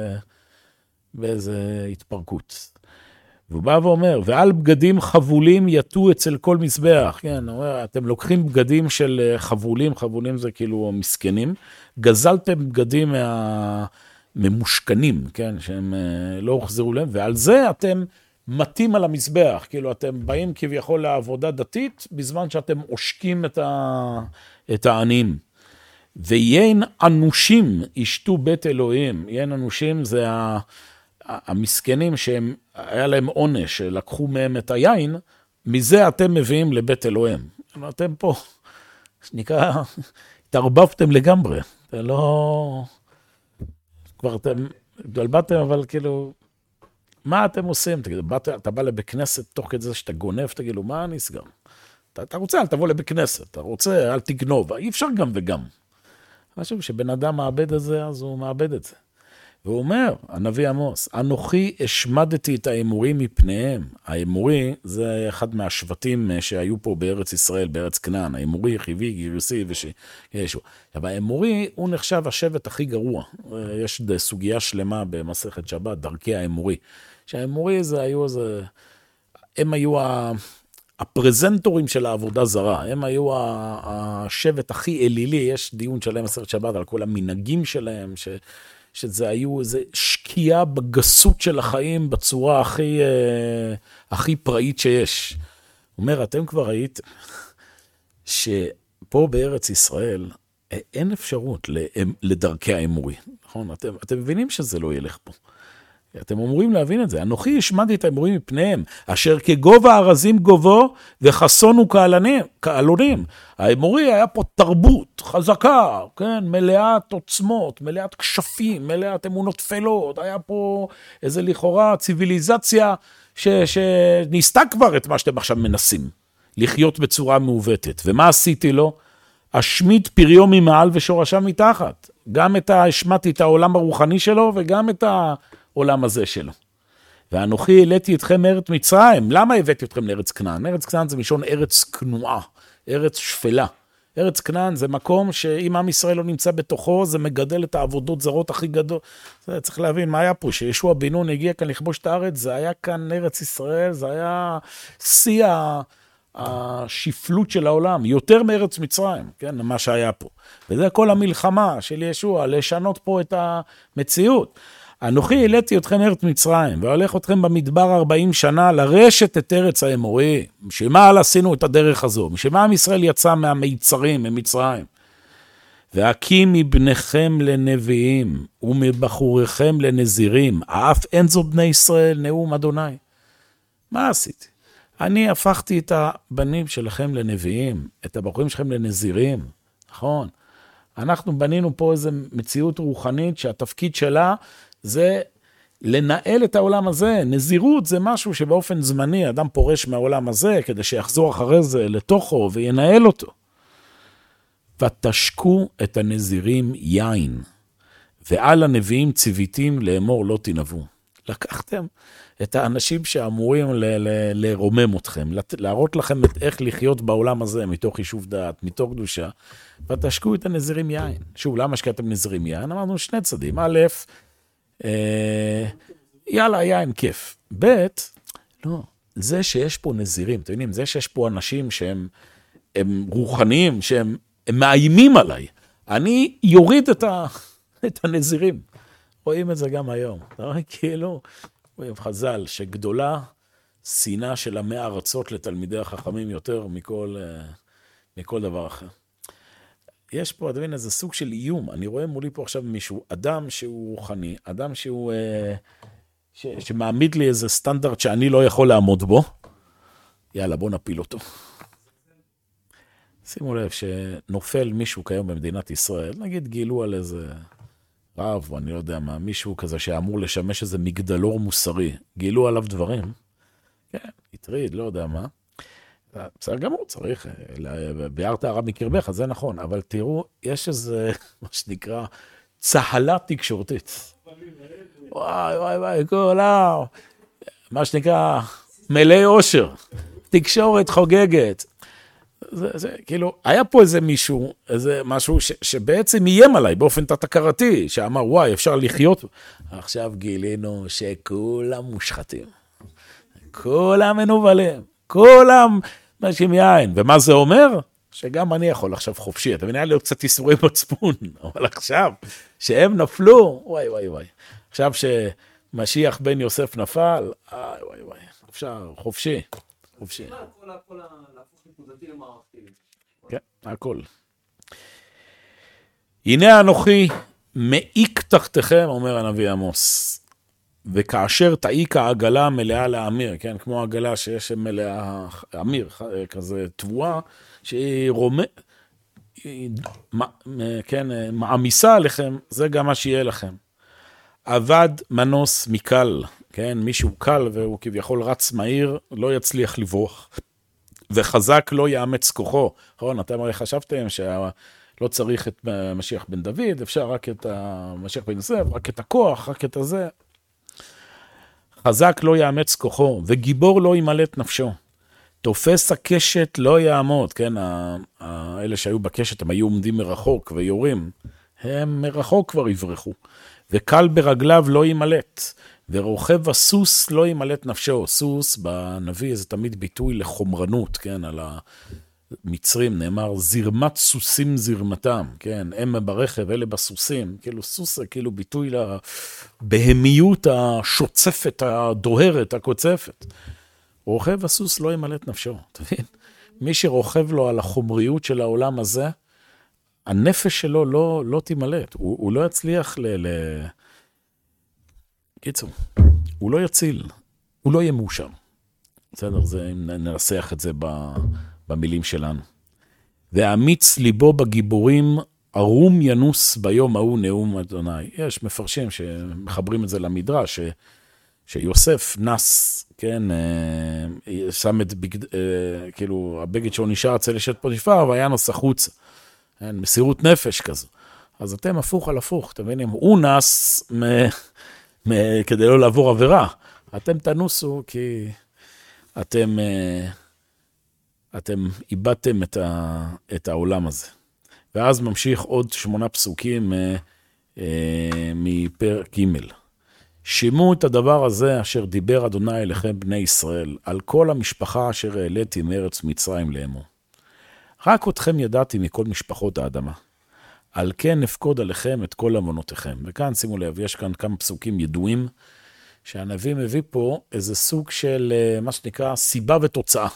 באיזה התפרקות. והוא בא ואומר, ועל בגדים חבולים יטו אצל כל מזבח. כן, הוא אומר, אתם לוקחים בגדים של חבולים, חבולים זה כאילו מסכנים, גזלתם בגדים ממושכנים, כן, שהם לא הוחזרו להם, ועל זה אתם מתים על המזבח, כאילו אתם באים כביכול לעבודה דתית, בזמן שאתם עושקים את, ה... את העניים. ויין אנושים ישתו בית אלוהים. יין אנושים זה ה... המסכנים שהם, היה להם עונש, שלקחו מהם את היין, מזה אתם מביאים לבית אלוהים. אתם פה, שנקרא, התערבבתם לגמרי. זה לא... כבר אתם התבלבלתם, אבל כאילו, מה אתם עושים? תגיד, באת, אתה בא לבית כנסת תוך כדי זה שאתה גונב, תגידו, מה נסגר? אתה, אתה רוצה, אל תבוא לבית כנסת. אתה רוצה, אל תגנוב. אי אפשר גם וגם. אני חושב שבן אדם מאבד את זה, אז הוא מאבד את זה. והוא אומר, הנביא עמוס, אנוכי השמדתי את האמורים מפניהם. האמורי זה אחד מהשבטים שהיו פה בארץ ישראל, בארץ כנען. האמורי, חיבי, גירוסי ושישו. אבל האמורי הוא נחשב השבט הכי גרוע. יש סוגיה שלמה במסכת שבת, דרכי האמורי. שהאמורי זה היו איזה... הם היו ה... הפרזנטורים של העבודה זרה, הם היו השבט הכי אלילי, יש דיון שלהם מסכת שבת על כל המנהגים שלהם, ש... שזה היו איזה שקיעה בגסות של החיים בצורה הכי, הכי פראית שיש. הוא אומר, אתם כבר ראיתם שפה בארץ ישראל אין אפשרות לדרכי האמורי, נכון? אתם, אתם מבינים שזה לא ילך פה. אתם אמורים להבין את זה. אנוכי השמדתי את האמורים מפניהם, אשר כגובה ארזים גובו וחסונו כעלונים. האמורי היה פה תרבות חזקה, כן? מלאת עוצמות, מלאת כשפים, מלאת אמונות תפלות. היה פה איזה לכאורה ציוויליזציה ש, שניסתה כבר את מה שאתם עכשיו מנסים, לחיות בצורה מעוותת. ומה עשיתי לו? השמיד פריו ממעל ושורשה מתחת. גם את השמדתי את העולם הרוחני שלו וגם את ה... עולם הזה שלו. ואנוכי העליתי אתכם מארץ מצרים. למה הבאתי אתכם לארץ כנען? ארץ כנען זה משון ארץ כנועה, ארץ שפלה. ארץ כנען זה מקום שאם עם ישראל לא נמצא בתוכו, זה מגדל את העבודות זרות הכי גדול. זה צריך להבין מה היה פה, שישוע בן נון הגיע כאן לכבוש את הארץ, זה היה כאן ארץ ישראל, זה היה שיא השפלות של העולם, יותר מארץ מצרים, כן, מה שהיה פה. וזה כל המלחמה של ישוע, לשנות פה את המציאות. אנוכי העליתי אתכם ארץ מצרים, והולך אתכם במדבר ארבעים שנה, לרשת את ארץ האמורי. משמה עשינו את הדרך הזו? משמה עם ישראל יצא מהמיצרים, ממצרים? והקים מבניכם לנביאים, ומבחוריכם לנזירים, אף אין זו בני ישראל, נאום אדוני. מה עשיתי? אני הפכתי את הבנים שלכם לנביאים, את הבחורים שלכם לנזירים, נכון? אנחנו בנינו פה איזו מציאות רוחנית, שהתפקיד שלה זה לנהל את העולם הזה. נזירות זה משהו שבאופן זמני, אדם פורש מהעולם הזה, כדי שיחזור אחרי זה לתוכו וינהל אותו. ותשקו את הנזירים יין, ועל הנביאים ציוויתים לאמור לא תנבאו. לקחתם את האנשים שאמורים ל- ל- לרומם אתכם, להראות לכם את איך לחיות בעולם הזה, מתוך יישוב דעת, מתוך קדושה, ותשקו את הנזירים יין. שוב, למה שקעתם נזירים יין? אמרנו שני צדים. א', אה, יאללה, יין כיף. ב', לא, זה שיש פה נזירים, אתם יודעים, זה שיש פה אנשים שהם הם רוחניים, שהם הם מאיימים עליי. אני יוריד את, ה, את הנזירים. רואים את זה גם היום. כאילו, רואים חז"ל, שגדולה שנאה של עמי ארצות לתלמידי החכמים יותר מכל, מכל דבר אחר. יש פה, אדוין, איזה סוג של איום. אני רואה מולי פה עכשיו מישהו, אדם שהוא רוחני, אדם שהוא, ש, שמעמיד לי איזה סטנדרט שאני לא יכול לעמוד בו. יאללה, בוא נפיל אותו. שימו לב שנופל מישהו כיום במדינת ישראל, נגיד גילו על איזה רב, או אני לא יודע מה, מישהו כזה שאמור לשמש איזה מגדלור מוסרי, גילו עליו דברים, כן, יטריד, לא יודע מה, בסדר גמור, צריך, ביארת הרע מקרבך, זה נכון, אבל תראו, יש איזה, מה שנקרא, צהלה תקשורתית. וואי, וואי, וואי, כל העם, מה שנקרא, מלא אושר, תקשורת חוגגת. זה, זה, כאילו, היה פה איזה מישהו, איזה משהו ש, שבעצם איים עליי באופן תת-הכרתי, שאמר, וואי, אפשר לחיות. עכשיו גילינו שכולם מושחתים. כולם מנובלים. כולם משקים יין. ומה זה אומר? שגם אני יכול עכשיו חופשי. אתה מבין, היה לי קצת איסורי מצפון. אבל עכשיו, שהם נפלו, וואי, וואי, וואי. עכשיו שמשיח בן יוסף נפל, וואי, וואי, וואי. אפשר, חופשי. חופשי. כל הכל להפוך נקודתי למערכתי. כן, הכל. הנה אנוכי מעיק תחתיכם, אומר הנביא עמוס, וכאשר תעיק העגלה מלאה לאמיר, כן, כמו העגלה שיש מלאה, אמיר, כזה תבואה, שהיא רומא, כן, מעמיסה עליכם, זה גם מה שיהיה לכם. עבד מנוס מקל, כן, מישהו קל והוא כביכול רץ מהיר, לא יצליח לברוח. וחזק לא יאמץ כוחו. נכון, אתם הרי חשבתם שלא צריך את משיח בן דוד, אפשר רק את משיח בן יוסף, רק את הכוח, רק את הזה. חזק לא יאמץ כוחו, וגיבור לא ימלט נפשו. תופס הקשת לא יעמוד, כן, האלה שהיו בקשת, הם היו עומדים מרחוק ויורים, הם מרחוק כבר יברחו. וקל ברגליו לא ימלט, ורוכב הסוס לא ימלט נפשו. סוס בנביא זה תמיד ביטוי לחומרנות, כן, על המצרים נאמר זרמת סוסים זרמתם, כן, הם ברכב, אלה בסוסים, כאילו סוס זה כאילו ביטוי לבהמיות השוצפת, הדוהרת, הקוצפת. רוכב הסוס לא ימלט נפשו, תבין? מי שרוכב לו על החומריות של העולם הזה, הנפש שלו לא, לא תימלט, הוא, הוא לא יצליח ל... ל... קיצור, הוא לא יציל, הוא לא יהיה מאושר. בסדר, זה, ננסח את זה במילים שלנו. והאמיץ ליבו בגיבורים, ארום ינוס ביום ההוא נאום אדוני. יש מפרשים שמחברים את זה למדרש, ש, שיוסף נס, כן, שם את בגד, כאילו, הבגד שהוא נשאר אצל אשת פוטיפר, והיה נוס החוצה. מסירות נפש כזו. אז אתם הפוך על הפוך, אתם מבינים? הוא נס מ... מ... כדי לא לעבור עבירה. אתם תנוסו כי אתם, אתם איבדתם את, ה... את העולם הזה. ואז ממשיך עוד שמונה פסוקים מפרק ג'. שימו את הדבר הזה אשר דיבר אדוני אליכם בני ישראל, על כל המשפחה אשר העליתי מארץ מצרים לאמור. רק אתכם ידעתי מכל משפחות האדמה. על כן נפקוד עליכם את כל עוונותיכם. וכאן שימו לב, יש כאן כמה פסוקים ידועים, שהנביא מביא פה איזה סוג של מה שנקרא סיבה ותוצאה.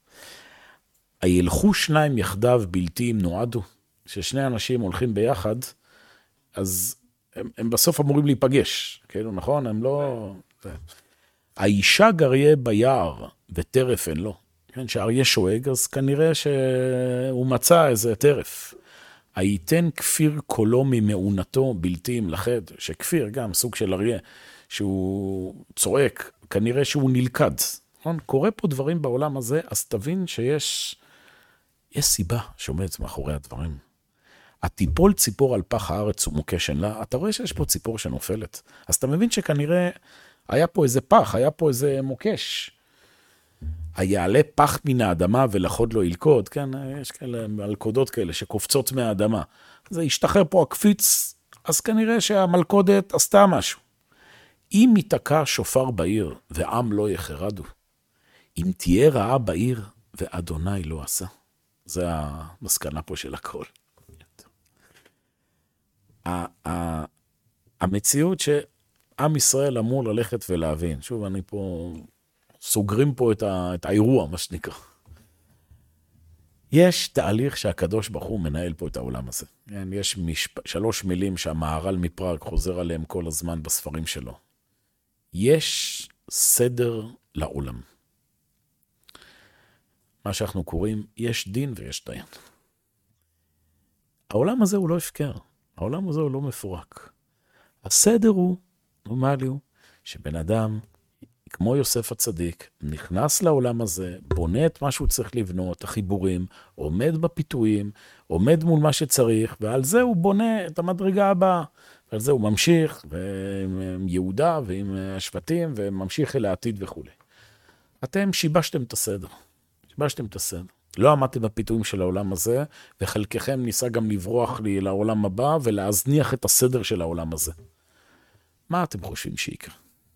הילכו שניים יחדיו בלתי אם נועדו, ששני אנשים הולכים ביחד, אז הם, הם בסוף אמורים להיפגש, כאילו, נכון? הם לא... האישה גריה ביער וטרף אין לו. כן, שאריה שואג, אז כנראה שהוא מצא איזה טרף. הייתן כפיר קולו ממעונתו בלתי אם לחד, שכפיר גם סוג של אריה, שהוא צועק, כנראה שהוא נלכד. נכון? קורה פה דברים בעולם הזה, אז תבין שיש יש סיבה שעומדת מאחורי הדברים. הטיפול ציפור על פח הארץ ומוקשן לה, אתה רואה שיש פה ציפור שנופלת. אז אתה מבין שכנראה היה פה איזה פח, היה פה איזה מוקש. היעלה פח מן האדמה ולחוד לו ילכוד, כן, יש כאלה מלכודות כאלה שקופצות מהאדמה. זה ישתחרר פה הקפיץ, אז כנראה שהמלכודת עשתה משהו. אם ייתקע שופר בעיר ועם לא יחרדו, אם תהיה רעה בעיר ואדוני לא עשה. זה המסקנה פה של הכל. המציאות שעם ישראל אמור ללכת ולהבין, שוב אני פה, סוגרים פה את האירוע, מה שנקרא. יש תהליך שהקדוש ברוך הוא מנהל פה את העולם הזה. יש שלוש מילים שהמהר"ל מפראג חוזר עליהם כל הזמן בספרים שלו. יש סדר לעולם. מה שאנחנו קוראים, יש דין ויש דיין. העולם הזה הוא לא הפקר. העולם הזה הוא לא מפורק. הסדר הוא, נורמלי הוא, שבן אדם, כמו יוסף הצדיק, נכנס לעולם הזה, בונה את מה שהוא צריך לבנות, החיבורים, עומד בפיתויים, עומד מול מה שצריך, ועל זה הוא בונה את המדרגה הבאה. ועל זה הוא ממשיך, עם יהודה ועם השבטים, וממשיך אל העתיד וכו'. אתם שיבשתם את הסדר. שיבשתם את הסדר. לא עמדתם בפיתויים של העולם הזה, וחלקכם ניסה גם לברוח לי לעולם הבא, ולהזניח את הסדר של העולם הזה. מה אתם חושבים שיקרה?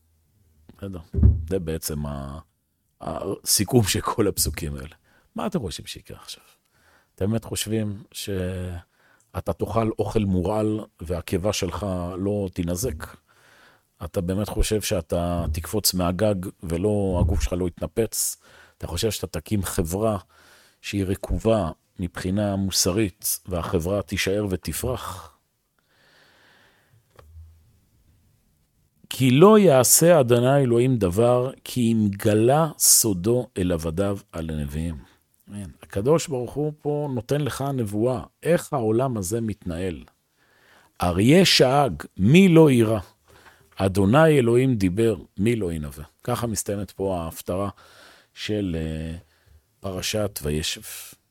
זה בעצם הסיכום של כל הפסוקים האלה. מה אתם חושבים שיקרה עכשיו? אתם באמת חושבים שאתה תאכל אוכל מורעל, והקיבה שלך לא תנזק? אתה באמת חושב שאתה תקפוץ מהגג, ולא, הגוף שלך לא יתנפץ? אתה חושב שאתה תקים חברה שהיא רקובה מבחינה מוסרית, והחברה תישאר ותפרח? כי לא יעשה אדוני אלוהים דבר, כי אם גלה סודו אל עבדיו על הנביאים. הקדוש ברוך הוא פה נותן לך נבואה, איך העולם הזה מתנהל. אריה שאג, מי לא ירא? אדוני אלוהים דיבר, מי לא ינבא? ככה מסתיימת פה ההפטרה של פרשת וישב.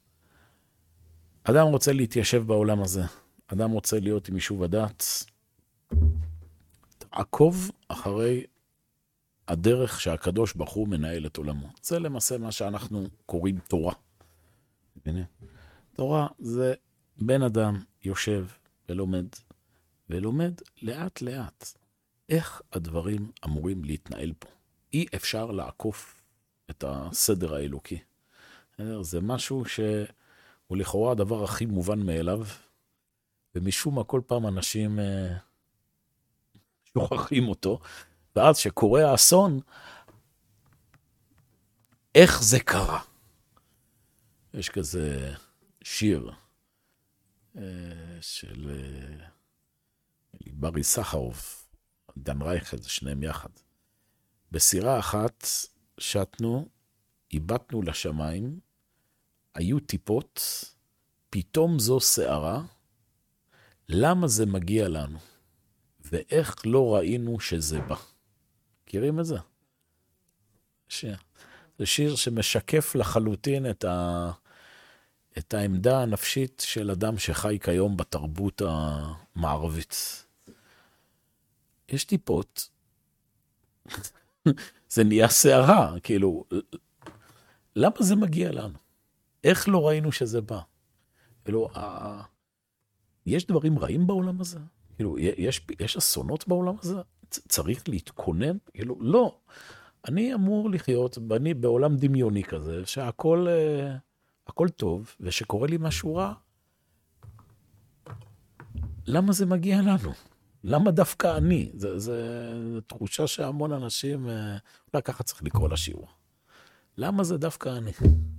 אדם רוצה להתיישב בעולם הזה, אדם רוצה להיות עם יישוב הדעת, תעקוב אחרי הדרך שהקדוש ברוך הוא מנהל את עולמו. זה למעשה מה שאנחנו קוראים תורה. הנה, תורה זה בן אדם יושב ולומד, ולומד לאט לאט איך הדברים אמורים להתנהל פה. אי אפשר לעקוף את הסדר האלוקי. זה משהו שהוא לכאורה הדבר הכי מובן מאליו, ומשום מה כל פעם אנשים שוכחים אותו, ואז שקורה האסון, איך זה קרה? יש כזה שיר של ברי סחרוף, דן רייכל, שניהם יחד. בסירה אחת שתנו, איבדנו לשמיים, היו טיפות, פתאום זו שערה, למה זה מגיע לנו? ואיך לא ראינו שזה בא? מכירים את זה? ש... זה שיר שמשקף לחלוטין את, ה... את העמדה הנפשית של אדם שחי כיום בתרבות המערבית. יש טיפות, זה נהיה שערה, כאילו, למה זה מגיע לנו? איך לא ראינו שזה בא? כאילו, ה... יש דברים רעים בעולם הזה? כאילו, יש, יש אסונות בעולם הזה? צריך להתכונן? כאילו, לא. אני אמור לחיות, אני בעולם דמיוני כזה, שהכל הכל טוב, ושקורה לי משהו רע. למה זה מגיע לנו? למה דווקא אני? זה, זה, זה תחושה שהמון אנשים, אולי ככה צריך לקרוא לשיעור. למה זה דווקא אני?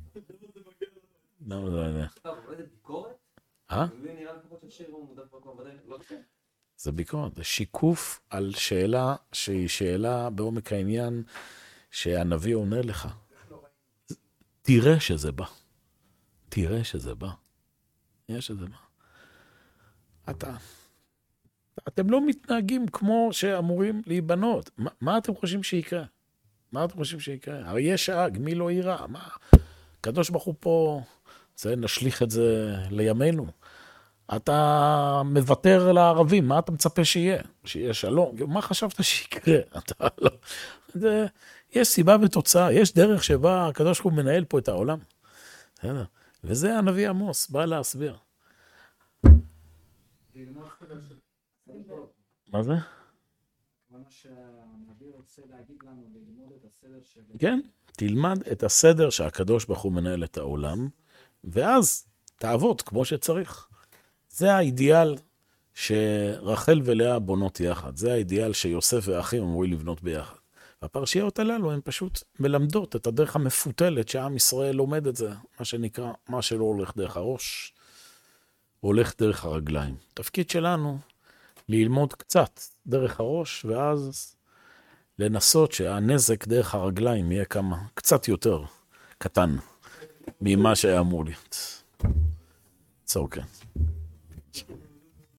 למה זה אני? טוב, איזה ביקורת? אה? זה נראה לפחות ששיר הוא מודף מקום, ודאי, לא תקן. זה ביקורת, זה שיקוף על שאלה שהיא שאלה בעומק העניין שהנביא עונה לך. תראה שזה בא. תראה שזה בא. תראה שזה בא. אתה, אתם לא מתנהגים כמו שאמורים להיבנות. מה, מה אתם חושבים שיקרה? מה אתם חושבים שיקרה? הרי יש האג, מי לא יירא? מה? הקדוש ברוך הוא פה, זה נשליך את זה לימינו. אתה מוותר לערבים, מה אתה מצפה שיהיה? שיהיה שלום? מה חשבת שיקרה? אתה לא... זה... יש סיבה ותוצאה, יש דרך שבה הקדוש ברוך הוא מנהל פה את העולם. וזה הנביא עמוס, בא להסביר. מה זה? מה שהנביא רוצה להגיד לנו, ללמוד את הסדר של... כן, תלמד את הסדר שהקדוש ברוך הוא מנהל את העולם, ואז תעבוד כמו שצריך. זה האידיאל שרחל ולאה בונות יחד. זה האידיאל שיוסף ואחים אמורים לבנות ביחד. והפרשיות הללו הן פשוט מלמדות את הדרך המפותלת שעם ישראל לומד את זה, מה שנקרא, מה שלא הולך דרך הראש, הולך דרך הרגליים. תפקיד שלנו ללמוד קצת דרך הראש, ואז לנסות שהנזק דרך הרגליים יהיה כמה, קצת יותר קטן ממה שהיה אמור להיות. So, okay.